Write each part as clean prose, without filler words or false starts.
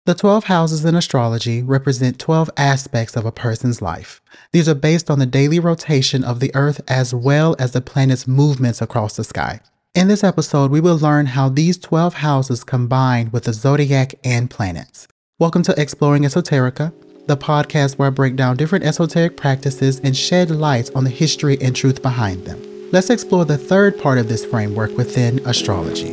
The 12 houses in astrology represent 12 aspects of a person's life. These are based on the daily rotation of the Earth as well as the planet's movements across the sky. In this episode, we will learn how these 12 houses combine with the zodiac and planets. Welcome to Exploring Esoterica, the podcast where I break down different esoteric practices and shed light on the history and truth behind them. Let's explore the third part of this framework within astrology.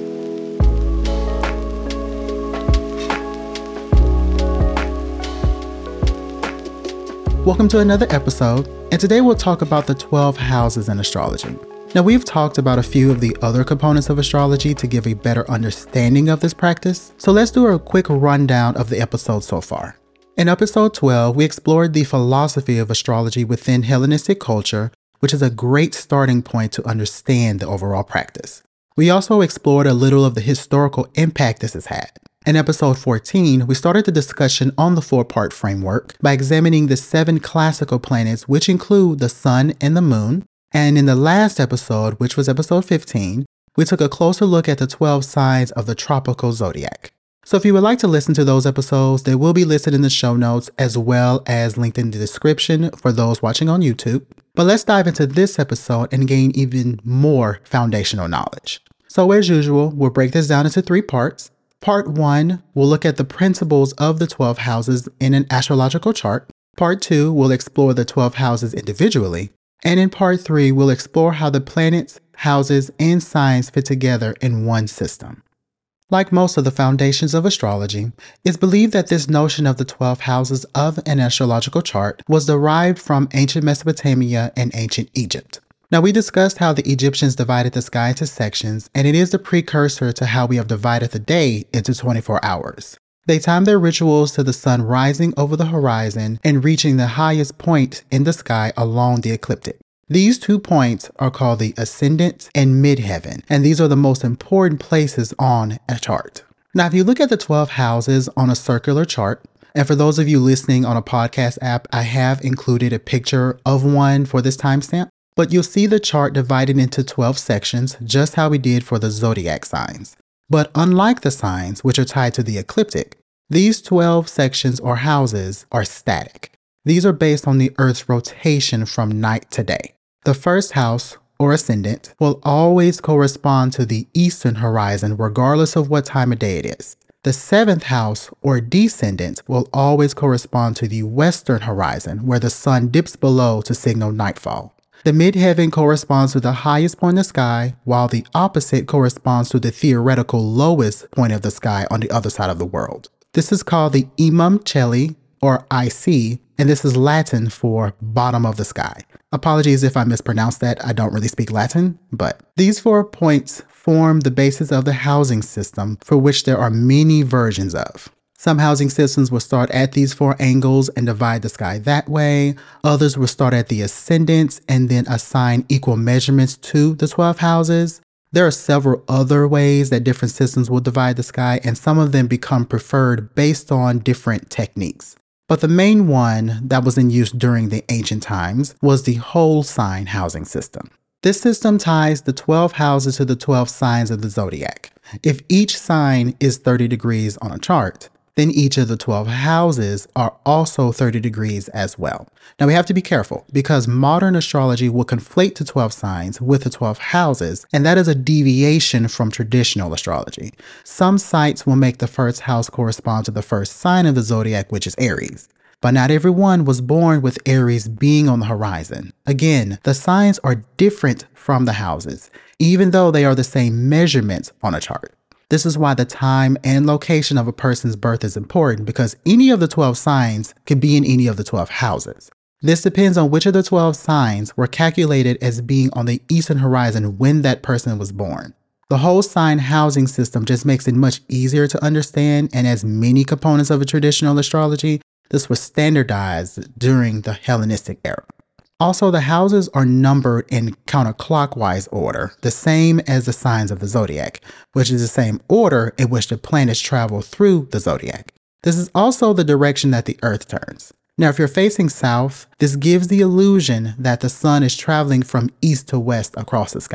Welcome to another episode, and today we'll talk about the 12 houses in astrology. Now, we've talked about a few of the other components of astrology to give a better understanding of this practice, so let's do a quick rundown of the episode so far. In episode 12, we explored the philosophy of astrology within Hellenistic culture, which is a great starting point to understand the overall practice. We also explored a little of the historical impact this has had. In episode 14, we started the discussion on the four-part framework by examining the 7 classical planets, which include the Sun and the Moon. And in the last episode, which was episode 15, we took a closer look at the 12 signs of the tropical zodiac. So if you would like to listen to those episodes, they will be listed in the show notes as well as linked in the description for those watching on YouTube. But let's dive into this episode and gain even more foundational knowledge. So as usual, we'll break this down into 3 parts. Part 1, we'll look at the principles of the 12 houses in an astrological chart. Part 2, we'll explore the 12 houses individually. And in Part 3, we'll explore how the planets, houses, and signs fit together in one system. Like most of the foundations of astrology, it's believed that this notion of the 12 houses of an astrological chart was derived from ancient Mesopotamia and ancient Egypt. Now, we discussed how the Egyptians divided the sky into sections, and it is the precursor to how we have divided the day into 24 hours. They timed their rituals to the sun rising over the horizon and reaching the highest point in the sky along the ecliptic. These 2 points are called the ascendant and midheaven, and these are the most important places on a chart. Now, if you look at the 12 houses on a circular chart, and for those of you listening on a podcast app, I have included a picture of one for this timestamp. But you'll see the chart divided into 12 sections, just how we did for the zodiac signs. But unlike the signs, which are tied to the ecliptic, these 12 sections or houses are static. These are based on the Earth's rotation from night to day. The first house, or ascendant, will always correspond to the eastern horizon, regardless of what time of day it is. The 7th house, or descendant, will always correspond to the western horizon, where the sun dips below to signal nightfall. The midheaven corresponds to the highest point in the sky, while the opposite corresponds to the theoretical lowest point of the sky on the other side of the world. This is called the Imum Coeli, or IC, and this is Latin for bottom of the sky. Apologies if I mispronounced that. I don't really speak Latin, but these 4 points form the basis of the housing system, for which there are many versions of. Some housing systems will start at these 4 angles and divide the sky that way. Others will start at the ascendants and then assign equal measurements to the 12 houses. There are several other ways that different systems will divide the sky, and some of them become preferred based on different techniques. But the main one that was in use during the ancient times was the whole sign housing system. This system ties the 12 houses to the 12 signs of the zodiac. If each sign is 30 degrees on a chart, then each of the 12 houses are also 30 degrees as well. Now we have to be careful because modern astrology will conflate the 12 signs with the 12 houses, and that is a deviation from traditional astrology. Some sites will make the first house correspond to the first sign of the zodiac, which is Aries. But not everyone was born with Aries being on the horizon. Again, the signs are different from the houses, even though they are the same measurements on a chart. This is why the time and location of a person's birth is important, because any of the 12 signs could be in any of the 12 houses. This depends on which of the 12 signs were calculated as being on the eastern horizon when that person was born. The whole sign housing system just makes it much easier to understand, and as many components of a traditional astrology, this was standardized during the Hellenistic era. Also, the houses are numbered in counterclockwise order, the same as the signs of the zodiac, which is the same order in which the planets travel through the zodiac. This is also the direction that the Earth turns. Now, if you're facing south, this gives the illusion that the sun is traveling from east to west across the sky.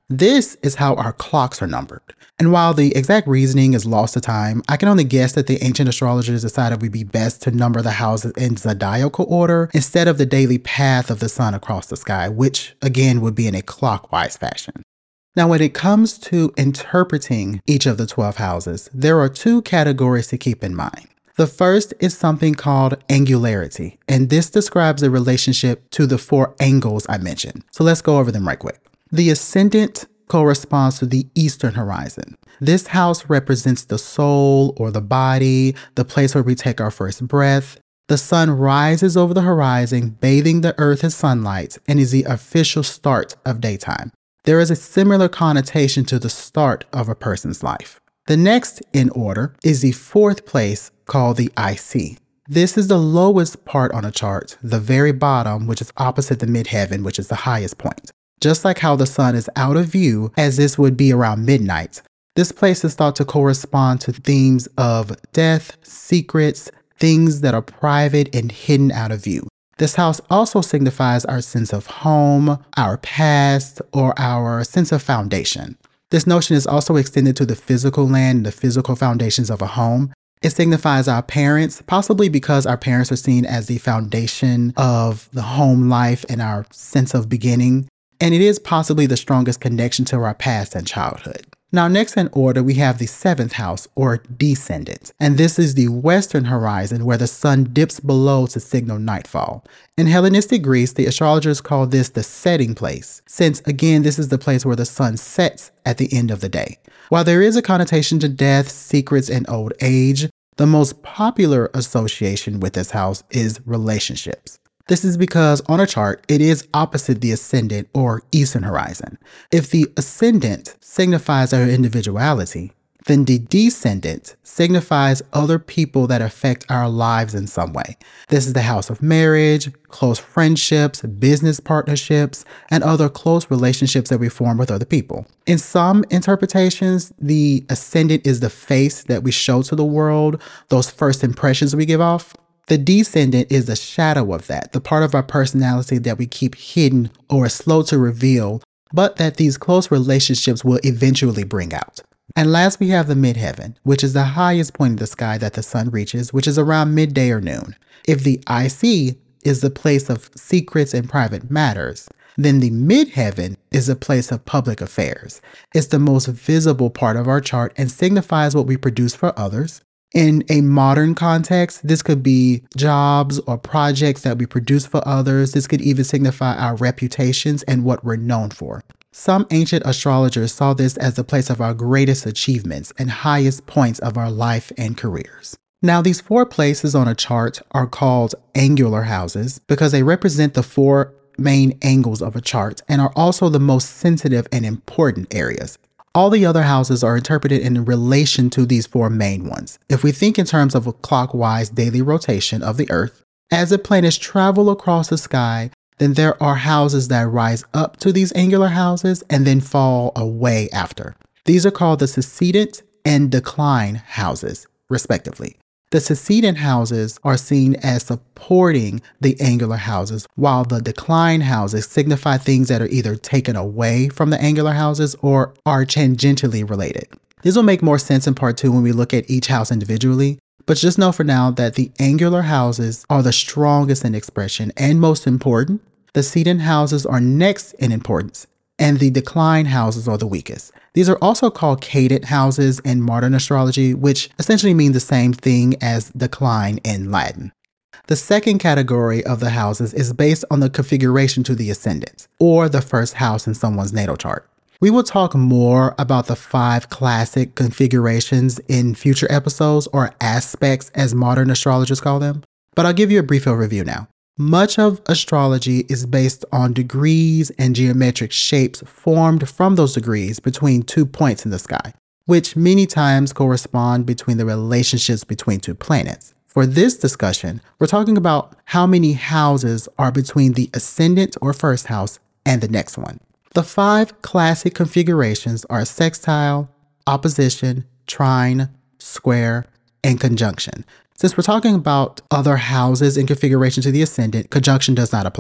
This is how our clocks are numbered. And while the exact reasoning is lost to time, I can only guess that the ancient astrologers decided it would be best to number the houses in zodiacal order instead of the daily path of the sun across the sky, which again would be in a clockwise fashion. Now, when it comes to interpreting each of the 12 houses, there are two categories to keep in mind. The first is something called angularity, and this describes the relationship to the 4 angles I mentioned. So let's go over them right quick. The ascendant corresponds to the eastern horizon. This house represents the soul or the body, the place where we take our first breath. The sun rises over the horizon, bathing the earth in sunlight, and is the official start of daytime. There is a similar connotation to the start of a person's life. The next in order is the 4th place, called the IC. This is the lowest part on a chart, the very bottom, which is opposite the midheaven, which is the highest point. Just like how the sun is out of view, as this would be around midnight, this place is thought to correspond to themes of death, secrets, things that are private and hidden out of view. This house also signifies our sense of home, our past, or our sense of foundation. This notion is also extended to the physical land and the physical foundations of a home. It signifies our parents, possibly because our parents are seen as the foundation of the home life and our sense of beginning. And it is possibly the strongest connection to our past and childhood. Now, next in order, we have the 7th house, or descendant. And this is the western horizon where the sun dips below to signal nightfall. In Hellenistic Greece, the astrologers called this the setting place, since again, this is the place where the sun sets at the end of the day. While there is a connotation to death, secrets, and old age, the most popular association with this house is relationships. This is because on a chart, it is opposite the ascendant or eastern horizon. If the ascendant signifies our individuality, then the descendant signifies other people that affect our lives in some way. This is the house of marriage, close friendships, business partnerships, and other close relationships that we form with other people. In some interpretations, the ascendant is the face that we show to the world, those first impressions we give off. The descendant is the shadow of that, the part of our personality that we keep hidden or are slow to reveal, but that these close relationships will eventually bring out. And last, we have the midheaven, which is the highest point in the sky that the sun reaches, which is around midday or noon. If the IC is the place of secrets and private matters, then the midheaven is a place of public affairs. It's the most visible part of our chart and signifies what we produce for others. In a modern context, this could be jobs or projects that we produce for others. This could even signify our reputations and what we're known for. Some ancient astrologers saw this as the place of our greatest achievements and highest points of our life and careers. Now, these 4 places on a chart are called angular houses because they represent the 4 main angles of a chart and are also the most sensitive and important areas. All the other houses are interpreted in relation to these 4 main ones. If we think in terms of a clockwise daily rotation of the Earth, as the planets travel across the sky, then there are houses that rise up to these angular houses and then fall away after. These are called the succedent and decline houses, respectively. The succedent houses are seen as supporting the angular houses, while the decline houses signify things that are either taken away from the angular houses or are tangentially related. This will make more sense in part 2 when we look at each house individually, but just know for now that the angular houses are the strongest in expression and most important. The succedent houses are next in importance, and the decline houses are the weakest. These are also called cadent houses in modern astrology, which essentially mean the same thing as decline in Latin. The second category of the houses is based on the configuration to the ascendant, or the first house in someone's natal chart. We will talk more about the 5 classic configurations in future episodes, or aspects as modern astrologers call them, but I'll give you a brief overview now. Much of astrology is based on degrees and geometric shapes formed from those degrees between 2 points in the sky, which many times correspond between the relationships between 2 planets. For this discussion, we're talking about how many houses are between the ascendant or first house and the next one. The 5 classic configurations are sextile, opposition, trine, square, and conjunction. Since we're talking about other houses in configuration to the ascendant, conjunction does not apply.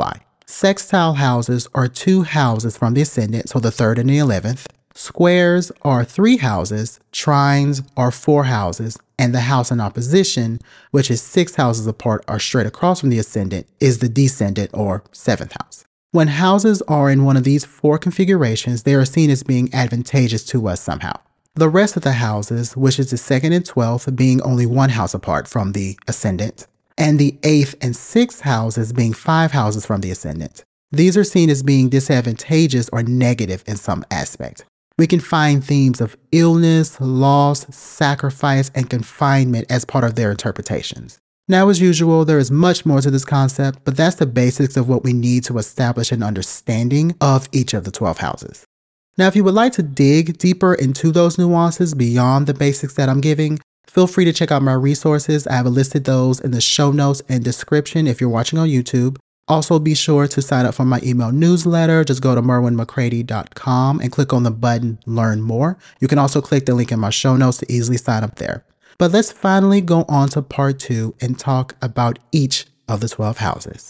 Sextile houses are 2 houses from the ascendant, so the 3rd and the 11th. Squares are 3 houses, trines are 4 houses, and the house in opposition, which is 6 houses apart or straight across from the ascendant, is the descendant or 7th house. When houses are in one of these 4 configurations, they are seen as being advantageous to us somehow. The rest of the houses, which is the 2nd and 12th, being only 1 house apart from the ascendant, and the 8th and 6th houses being 5 houses from the ascendant. These are seen as being disadvantageous or negative in some aspect. We can find themes of illness, loss, sacrifice, and confinement as part of their interpretations. Now, as usual, there is much more to this concept, but that's the basics of what we need to establish an understanding of each of the 12 houses. Now, if you would like to dig deeper into those nuances beyond the basics that I'm giving, feel free to check out my resources. I have listed those in the show notes and description if you're watching on YouTube. Also, be sure to sign up for my email newsletter. Just go to merwinmccready.com and click on the button Learn More. You can also click the link in my show notes to easily sign up there. But let's finally go on to part 2 and talk about each of the 12 houses.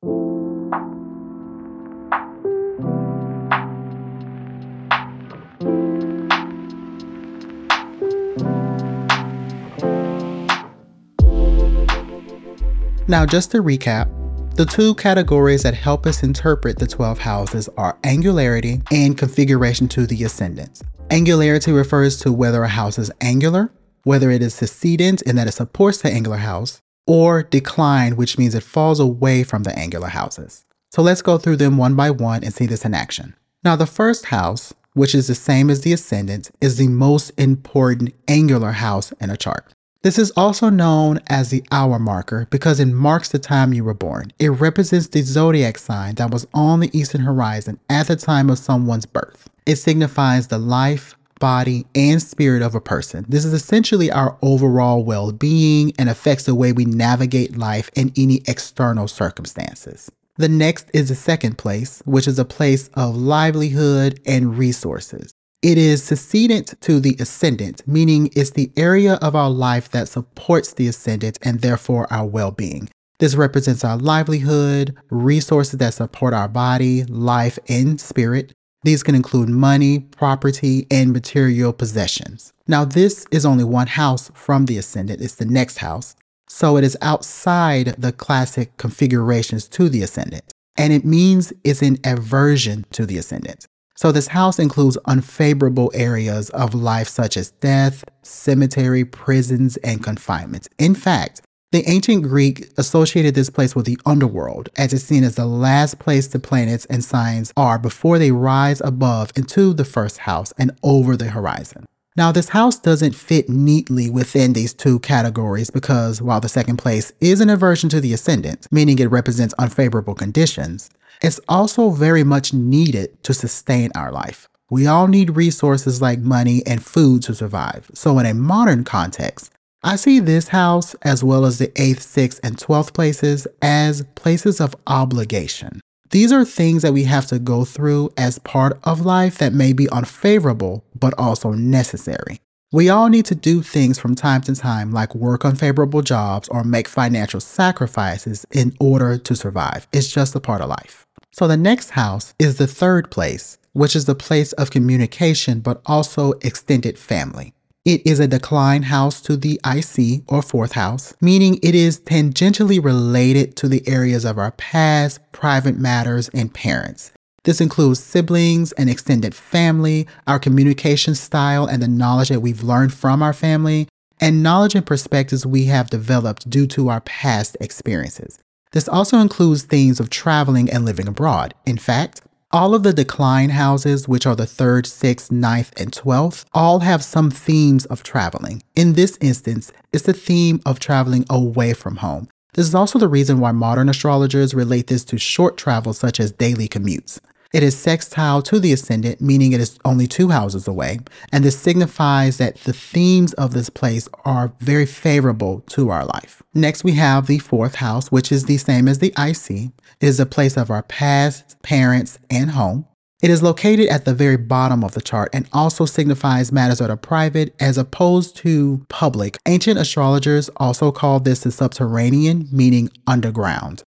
Now, just to recap, the 2 categories that help us interpret the 12 houses are angularity and configuration to the ascendant. Angularity refers to whether a house is angular, whether it is secedent in that it supports the angular house, or decline, which means it falls away from the angular houses. So let's go through them one by one and see this in action. Now, the first house, which is the same as the ascendant, is the most important angular house in a chart. This is also known as the hour marker because it marks the time you were born. It represents the zodiac sign that was on the eastern horizon at the time of someone's birth. It signifies the life, body, and spirit of a person. This is essentially our overall well-being and affects the way we navigate life in any external circumstances. The next is the second place, which is a place of livelihood and resources. It is secedent to the ascendant, meaning it's the area of our life that supports the ascendant and therefore our well-being. This represents our livelihood, resources that support our body, life, and spirit. These can include money, property, and material possessions. Now, this is only 1 house from the ascendant. It's the next house. So it is outside the classic configurations to the ascendant, and it means it's in aversion to the ascendant. So this house includes unfavorable areas of life such as death, cemetery, prisons, and confinement. In fact, the ancient Greek associated this place with the underworld, as it's seen as the last place the planets and signs are before they rise above into the first house and over the horizon. Now, this house doesn't fit neatly within these 2 categories because while the second place is an aversion to the ascendant, meaning it represents unfavorable conditions, it's also very much needed to sustain our life. We all need resources like money and food to survive. So in a modern context, I see this house, as well as the 8th, 6th, and 12th places, as places of obligation. These are things that we have to go through as part of life that may be unfavorable, but also necessary. We all need to do things from time to time, like work unfavorable jobs or make financial sacrifices in order to survive. It's just a part of life. So the next house is the 3rd place, which is the place of communication, but also extended family. It is a decline house to the IC or 4th house, meaning it is tangentially related to the areas of our past, private matters, and parents. This includes siblings and extended family, our communication style and the knowledge that we've learned from our family, and knowledge and perspectives we have developed due to our past experiences. This also includes themes of traveling and living abroad. In fact, all of the decline houses, which are the 3rd, 6th, 9th, and 12th, all have some themes of traveling. In this instance, it's the theme of traveling away from home. This is also the reason why modern astrologers relate this to short travel such as daily commutes. It is sextile to the ascendant, meaning it is only 2 houses away, and this signifies that the themes of this place are very favorable to our life. Next, we have the 4th house, which is the same as the IC. It is a place of our past, parents, and home. It is located at the very bottom of the chart and also signifies matters that are private as opposed to public. Ancient astrologers also called this the subterranean, meaning underground.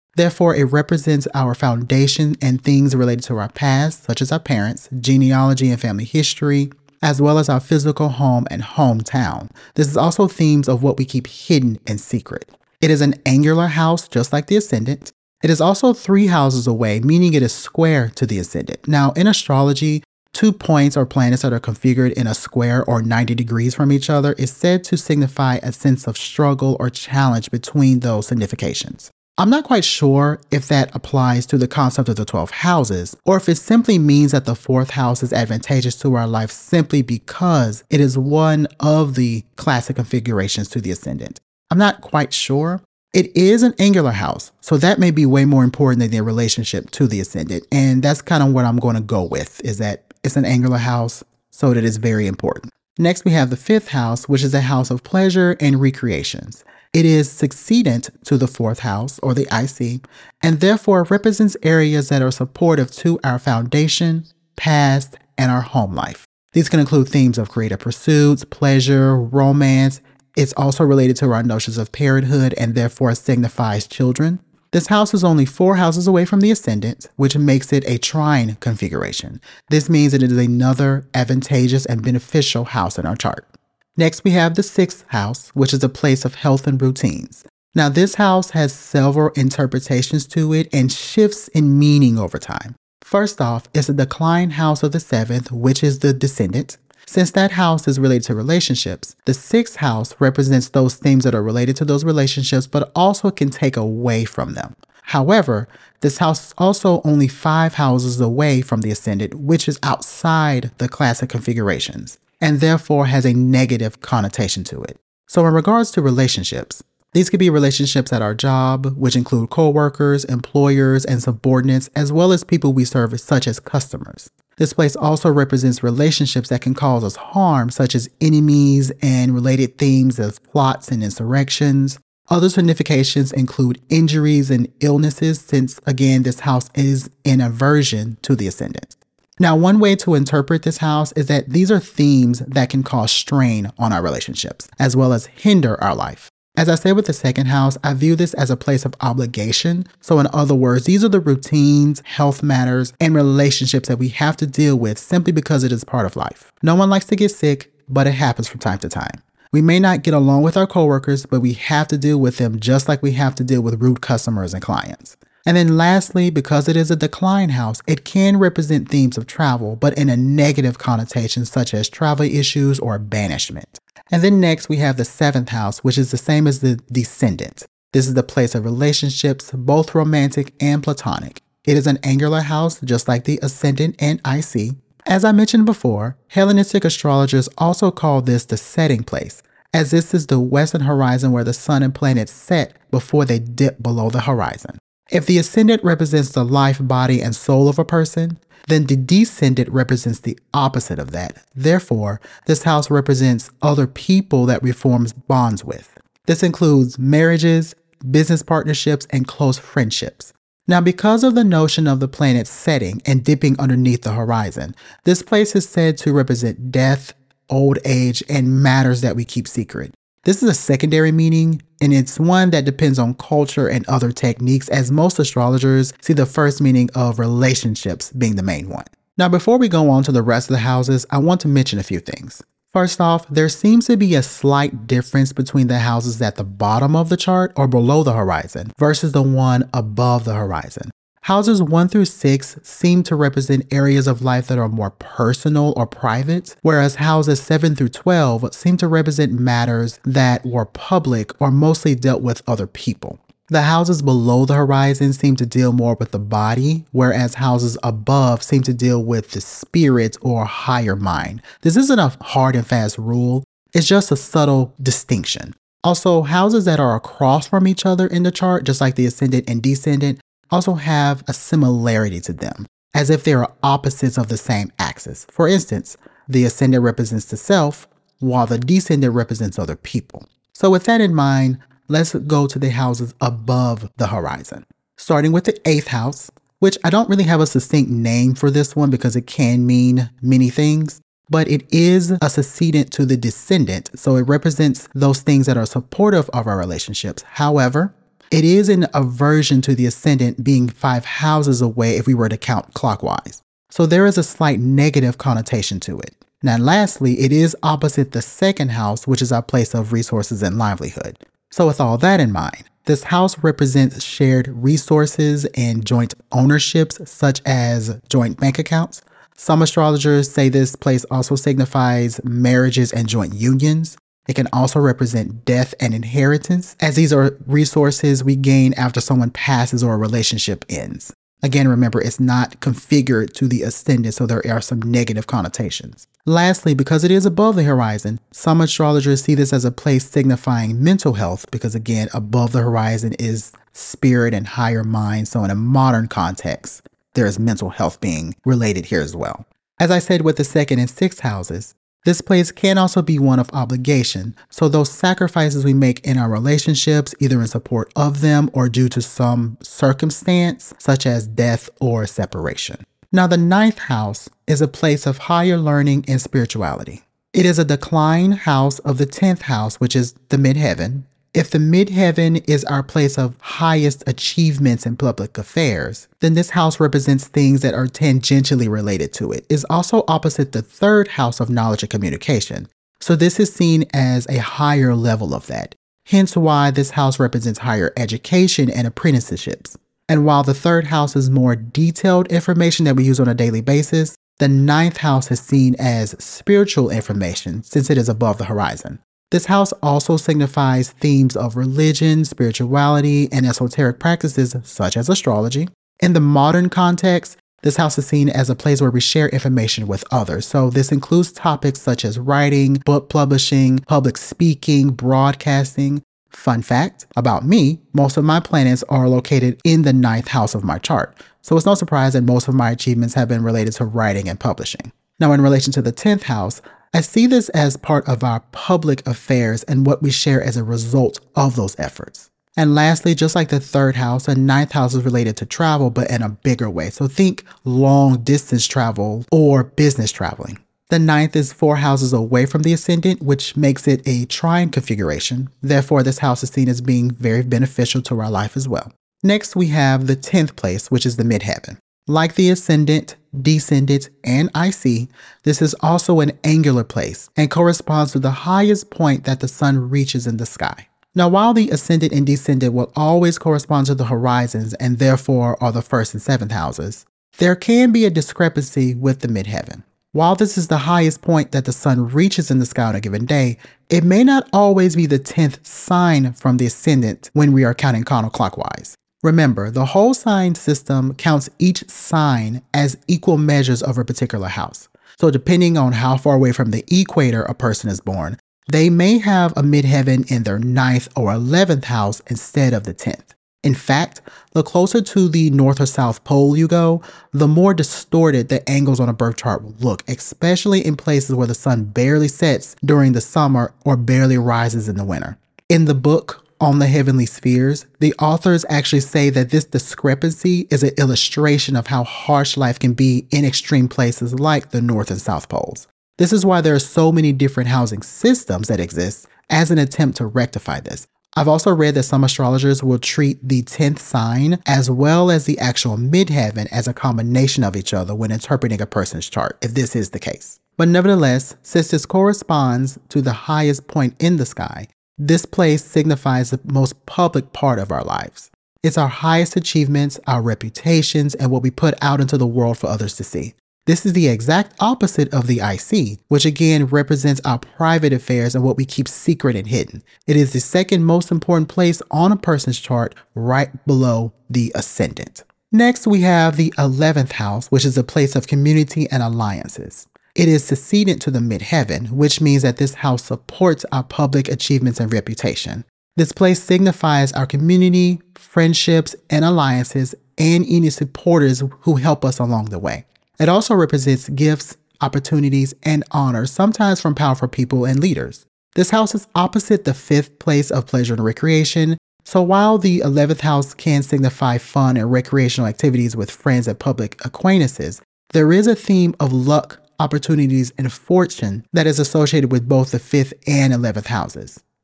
Therefore, it represents our foundation and things related to our past, such as our parents, genealogy and family history, as well as our physical home and hometown. This is also themes of what we keep hidden and secret. It is an angular house, just like the ascendant. It is also 3 houses away, meaning it is square to the ascendant. Now, in astrology, 2 points or planets that are configured in a square or 90 degrees from each other is said to signify a sense of struggle or challenge between those significations. I'm not quite sure if that applies to the concept of the 12 houses, or if it simply means that the 4th house is advantageous to our life simply because it is one of the classic configurations to the ascendant. I'm not quite sure. It is an angular house, so that may be way more important than their relationship to the ascendant, and that's kind of what I'm going to go with, is that it's an angular house, so that is very important. Next, we have the 5th house, which is a house of pleasure and recreations. It is succedent to the 4th house, or the IC, and therefore represents areas that are supportive to our foundation, past, and our home life. These can include themes of creative pursuits, pleasure, romance. It's also related to our notions of parenthood and therefore signifies children. This house is only 4 houses away from the ascendant, which makes it a trine configuration. This means that it is another advantageous and beneficial house in our chart. Next, we have the 6th house, which is a place of health and routines. Now, this house has several interpretations to it and shifts in meaning over time. First off, it's a decline house of the 7th, which is the descendant. Since that house is related to relationships, the 6th house represents those themes that are related to those relationships, but also can take away from them. However, this house is also only 5 houses away from the ascendant, which is outside the classic configurations, and therefore has a negative connotation to it. So in regards to relationships, these could be relationships at our job, which include co-workers, employers, and subordinates, as well as people we serve, such as customers. This place also represents relationships that can cause us harm, such as enemies and related themes of plots and insurrections. Other significations include injuries and illnesses, since, again, this house is in aversion to the ascendant. Now, one way to interpret this house is that these are themes that can cause strain on our relationships, as well as hinder our life. As I said with the 2nd house, I view this as a place of obligation. So in other words, these are the routines, health matters, and relationships that we have to deal with simply because it is part of life. No one likes to get sick, but it happens from time to time. We may not get along with our coworkers, but we have to deal with them just like we have to deal with rude customers and clients. And then lastly, because it is a decline house, it can represent themes of travel, but in a negative connotation such as travel issues or banishment. And then next we have the 7th house, which is the same as the descendant. This is the place of relationships, both romantic and platonic. It is an angular house, just like the ascendant and IC. As I mentioned before, Hellenistic astrologers also call this the setting place, as this is the western horizon where the sun and planets set before they dip below the horizon. If the ascendant represents the life, body, and soul of a person, then the descendant represents the opposite of that. Therefore, this house represents other people that we form bonds with. This includes marriages, business partnerships, and close friendships. Now, because of the notion of the planet setting and dipping underneath the horizon, this place is said to represent death, old age, and matters that we keep secret. This is a secondary meaning, and it's one that depends on culture and other techniques, as most astrologers see the first meaning of relationships being the main one. Now, before we go on to the rest of the houses, I want to mention a few things. First off, there seems to be a slight difference between the houses at the bottom of the chart or below the horizon versus the one above the horizon. Houses 1 through 6 seem to represent areas of life that are more personal or private, whereas houses 7 through 12 seem to represent matters that were public or mostly dealt with other people. The houses below the horizon seem to deal more with the body, whereas houses above seem to deal with the spirit or higher mind. This isn't a hard and fast rule, it's just a subtle distinction. Also, houses that are across from each other in the chart, just like the ascendant and descendant, also have a similarity to them, as if they are opposites of the same axis. For instance, the ascendant represents the self, while the descendant represents other people. So with that in mind, let's go to the houses above the horizon. Starting with the 8th house, which I don't really have a succinct name for this one because it can mean many things, but it is a succedent to the descendant, so it represents those things that are supportive of our relationships. However, It is an aversion to the ascendant being 5 houses away if we were to count clockwise. So there is a slight negative connotation to it. Now lastly, it is opposite the second house, which is our place of resources and livelihood. So with all that in mind, this house represents shared resources and joint ownerships, such as joint bank accounts. Some astrologers say this place also signifies marriages and joint unions. It can also represent death and inheritance, as these are resources we gain after someone passes or a relationship ends. Again, remember, it's not configured to the ascendant, so there are some negative connotations. Lastly, because it is above the horizon, some astrologers see this as a place signifying mental health, because again, above the horizon is spirit and higher mind, so in a modern context, there is mental health being related here as well. As I said with the second and sixth houses, this place can also be one of obligation, so those sacrifices we make in our relationships, either in support of them or due to some circumstance, such as death or separation. Now, the ninth house is a place of higher learning and spirituality. It is a decline house of the 10th house, which is the midheaven. If the midheaven is our place of highest achievements in public affairs, then this house represents things that are tangentially related to it. It's also opposite the third house of knowledge and communication. So this is seen as a higher level of that. Hence why this house represents higher education and apprenticeships. And while the third house is more detailed information that we use on a daily basis, the ninth house is seen as spiritual information since it is above the horizon. This house also signifies themes of religion, spirituality, and esoteric practices such as astrology. In the modern context, this house is seen as a place where we share information with others. So this includes topics such as writing, book publishing, public speaking, broadcasting. Fun fact about me, most of my planets are located in the ninth house of my chart. So it's no surprise that most of my achievements have been related to writing and publishing. Now, in relation to the 10th house, I see this as part of our public affairs and what we share as a result of those efforts. And lastly, just like the third house, the ninth house is related to travel, but in a bigger way. So think long distance travel or business traveling. The ninth is 4 houses away from the ascendant, which makes it a trine configuration. Therefore, this house is seen as being very beneficial to our life as well. Next, we have the 10th place, which is the midheaven. Like the ascendant, descendant, and IC, this is also an angular place and corresponds to the highest point that the sun reaches in the sky. Now, while the ascendant and descendant will always correspond to the horizons and therefore are the first and seventh houses, there can be a discrepancy with the midheaven. While this is the highest point that the sun reaches in the sky on a given day, it may not always be the 10th sign from the ascendant when we are counting counterclockwise. Remember, the whole sign system counts each sign as equal measures of a particular house. So depending on how far away from the equator a person is born, they may have a midheaven in their 9th or 11th house instead of the 10th. In fact, the closer to the north or south pole you go, the more distorted the angles on a birth chart will look, especially in places where the sun barely sets during the summer or barely rises in the winter. In the book On the Heavenly Spheres, the authors actually say that this discrepancy is an illustration of how harsh life can be in extreme places like the north and south poles. This is why there are so many different housing systems that exist as an attempt to rectify this. I've also read that some astrologers will treat the 10th sign as well as the actual midheaven as a combination of each other when interpreting a person's chart, if this is the case. But nevertheless, since this corresponds to the highest point in the sky, this place signifies the most public part of our lives. It's our highest achievements, our reputations, and what we put out into the world for others to see. This is the exact opposite of the IC, which again represents our private affairs and what we keep secret and hidden. It is the second most important place on a person's chart, right below the ascendant. Next, we have the 11th house, which is a place of community and alliances. It is succeedent to the midheaven, which means that this house supports our public achievements and reputation. This place signifies our community, friendships, and alliances, and any supporters who help us along the way. It also represents gifts, opportunities, and honors, sometimes from powerful people and leaders. This house is opposite the 5th place of pleasure and recreation, so while the 11th house can signify fun and recreational activities with friends and public acquaintances, there is a theme of luck, opportunities, and fortune that is associated with both the 5th and 11th houses.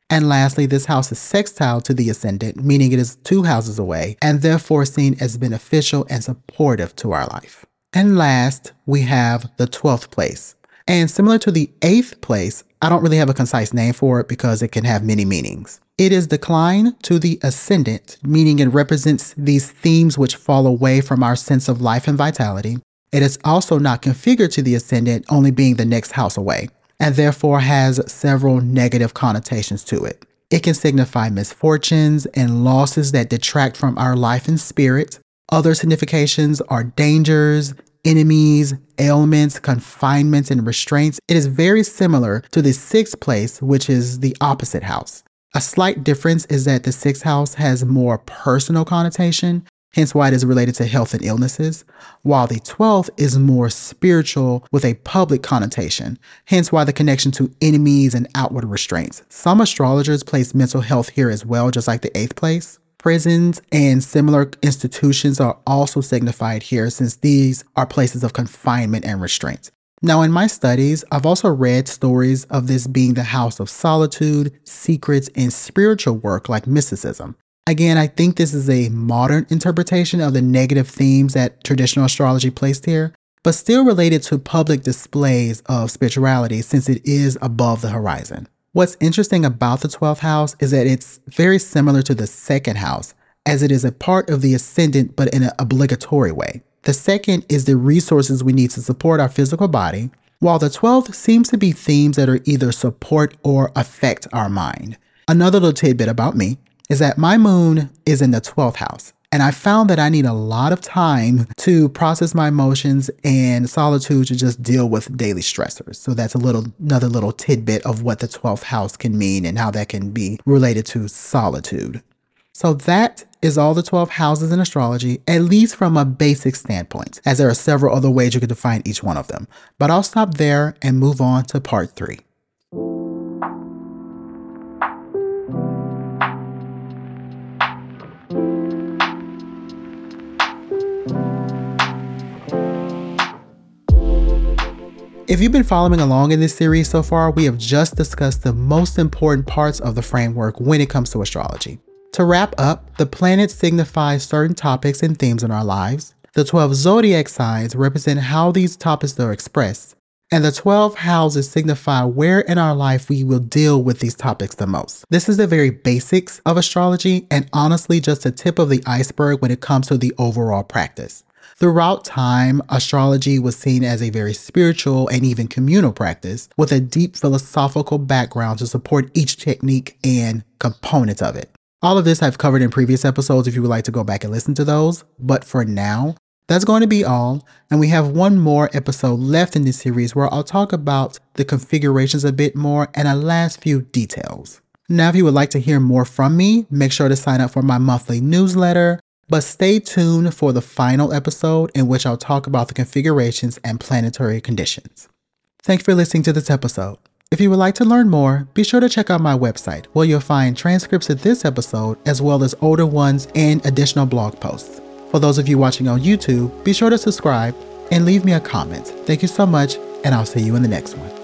And lastly, this house is sextile to the ascendant, meaning it is 2 houses away, and therefore seen as beneficial and supportive to our life. And last, we have the 12th place. And similar to the 8th place, I don't really have a concise name for it because it can have many meanings. It is decline to the ascendant, meaning it represents these themes which fall away from our sense of life and vitality. It is also not configured to the ascendant, only being the next house away, and therefore has several negative connotations to it. It can signify misfortunes and losses that detract from our life and spirit. Other significations are dangers, enemies, ailments, confinements, and restraints. It is very similar to the 6th place, which is the opposite house. A slight difference is that the 6th house has more personal connotation, hence why it is related to health and illnesses, while the 12th is more spiritual with a public connotation, hence why the connection to enemies and outward restraints. Some astrologers place mental health here as well, just like the 8th place. Prisons and similar institutions are also signified here, since these are places of confinement and restraint. Now, in my studies, I've also read stories of this being the house of solitude, secrets, and spiritual work like mysticism. Again, I think this is a modern interpretation of the negative themes that traditional astrology placed here, but still related to public displays of spirituality since it is above the horizon. What's interesting about the 12th house is that it's very similar to the 2nd house, as it is a part of the ascendant but in an obligatory way. The 2nd is the resources we need to support our physical body, while the 12th seems to be themes that are either support or affect our mind. Another little tidbit about me is that my moon is in the 12th house, and I found that I need a lot of time to process my emotions and solitude to just deal with daily stressors. So that's another little tidbit of what the 12th house can mean and how that can be related to solitude. So that is all the 12 houses in astrology, at least from a basic standpoint, as there are several other ways you could define each one of them. But I'll stop there and move on to part 3. If you've been following along in this series so far, we have just discussed the most important parts of the framework when it comes to astrology. To wrap up, the planets signify certain topics and themes in our lives. The 12 zodiac signs represent how these topics are expressed. And the 12 houses signify where in our life we will deal with these topics the most. This is the very basics of astrology and honestly just a tip of the iceberg when it comes to the overall practice. Throughout time, astrology was seen as a very spiritual and even communal practice with a deep philosophical background to support each technique and component of it. All of this I've covered in previous episodes if you would like to go back and listen to those, but for now, that's going to be all, and we have one more episode left in this series where I'll talk about the configurations a bit more and a last few details. Now, if you would like to hear more from me, make sure to sign up for my monthly newsletter, but stay tuned for the final episode in which I'll talk about the configurations and planetary conditions. Thanks for listening to this episode. If you would like to learn more, be sure to check out my website where you'll find transcripts of this episode as well as older ones and additional blog posts. For those of you watching on YouTube, be sure to subscribe and leave me a comment. Thank you so much, and I'll see you in the next one.